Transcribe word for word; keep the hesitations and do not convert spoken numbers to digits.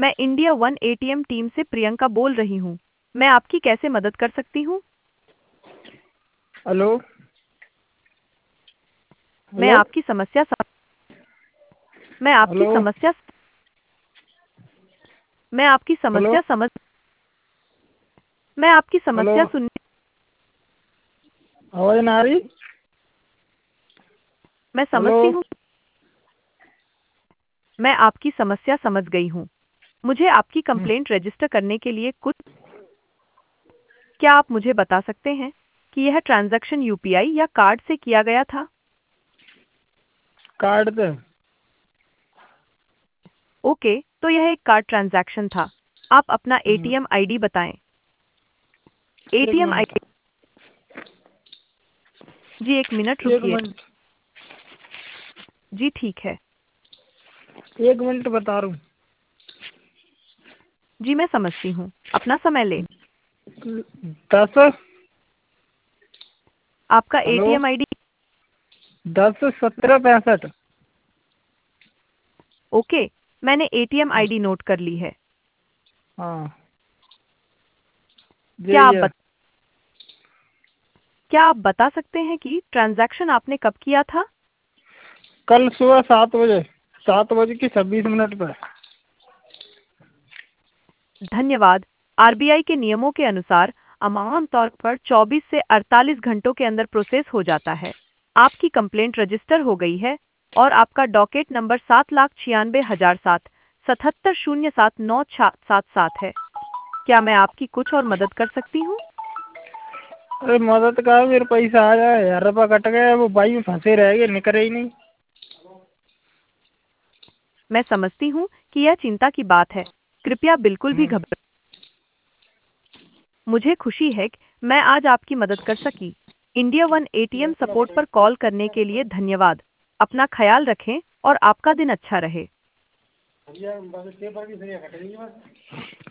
मैं India one ATM team से प्रियंका बोल रही हूँ। मैं आपकी कैसे मदद कर सकती हूँ? हेलो। मैं हेलो। आपकी समस्या सम... मैं आपकी हेलो। समस्या मैं आपकी हेलो। समस्या समझ मैं आपकी हेलो। समस्या सुनने आवाज ना आ रही। मैं हेलो। समझती हूँ। मैं आपकी समस्या समझ गई हूँ। मुझे आपकी हम्म, कंप्लेंट रजिस्टर करने के लिए कुछ क्या आप मुझे बता सकते हैं कि यह ट्रांजैक्शन यूपीआई या कार्ड से किया गया था? कार्ड पे। ओके, तो यह एक कार्ड ट्रांजैक्शन था। आप अपना हम्म, एटीएम आईडी बताएं। एक एटीएम मिनट। आईडी। जी एक मिनट एक रुकिए। मिनट। जी ठीक है। एक मिनट बता रहा जी मैं समझती हूँ, अपना समय लें। हूँ। दस। आपका हेलो। ATM ID. दस सत्रह पैंसठ। ओके, मैंने एटीएम आईडी नोट कर ली है। हाँ। क्या यही आप है। बत, क्या आप बता सकते हैं कि ट्रांजैक्शन आपने कब किया था? कल सुबह सात बजे। सात बज के छब्बीस मिनट पे। धन्यवाद। आरबीआई के नियमों के अनुसार आम तौर पर चौबीस से अड़तालीस घंटों के अंदर प्रोसेस हो जाता है। आपकी कंप्लेंट रजिस्टर हो गई है और आपका डॉकेट नंबर सात लाख छियानवे हजार सात सतहत्तर शून्य सात नौ छः सात सात है। क्या मैं आपकी कुछ और मदद कर सकती हूँ? अरे मदद का है, मेरे पैसा आ जाए, हजार रुपया कट गए, वो बाई में फंसे रह गए, निकले ही नहीं। मैं समझती हूँ कि यह चिंता की बात है। कृपया बिल्कुल भी हम्म, घबरा मुझे खुशी है कि मैं आज आपकी मदद कर सकी। इंडिया वन एटीएम सपोर्ट पर कॉल करने के लिए धन्यवाद। अपना ख्याल रखें और आपका दिन अच्छा रहे।